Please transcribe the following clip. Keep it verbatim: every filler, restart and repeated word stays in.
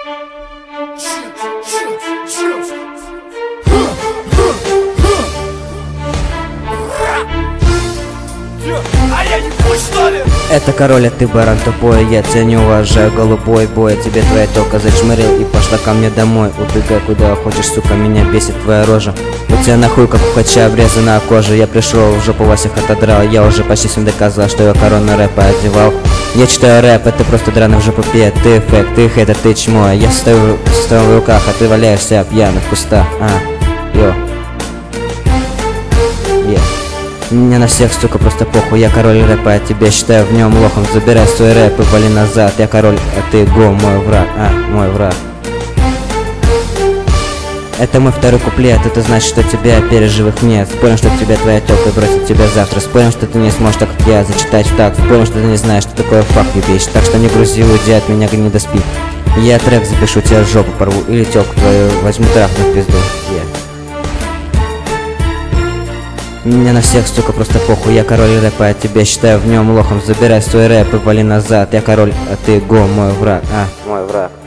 Это король, а ты баран тупой. Я тебя не уважаю, голубой бой. Тебе твоя тёлка зачмырил и пошла ко мне домой. Убегай куда хочешь, сука, меня бесит твоя рожа. У тебя нахуй как у хача обрезана кожа. Я пришел, в жопу вас их отодрал. Я уже почти всем доказал, что я корону рэпа одевал. Я читаю рэп, это просто драна в жопу пьет. Ты фэк, ты хейтер, ты чмо. Я стою, стою в руках, а ты валяешься пьяный в кустах. А, йо. Yeah. Мне на всех, сука, просто похуй. Я король рэпа, а тебя считаю в нем лохом. Забирай свой рэп и вали назад. Я король, а ты го, мой враг. А, мой враг. Это мой второй куплет. Это значит, что тебя переживых нет. Спорим, что тебя твоя тёлка бросит тебя завтра. Спорим, что ты не сможешь так, как я, зачитать в так. Спорим, что ты не знаешь, что такое фак ебись. Так что не грузи, уйди от меня, гнида спи. Я трек запишу, тебя в жопу порву. Или тёлку твою возьму трахну в пизду. Yeah. Мне на всех, сука, просто похуй. Я король рэпа, а тебя считаю в нем лохом. Забирай свой рэп и вали назад. Я король, а ты го, мой враг. А, мой враг.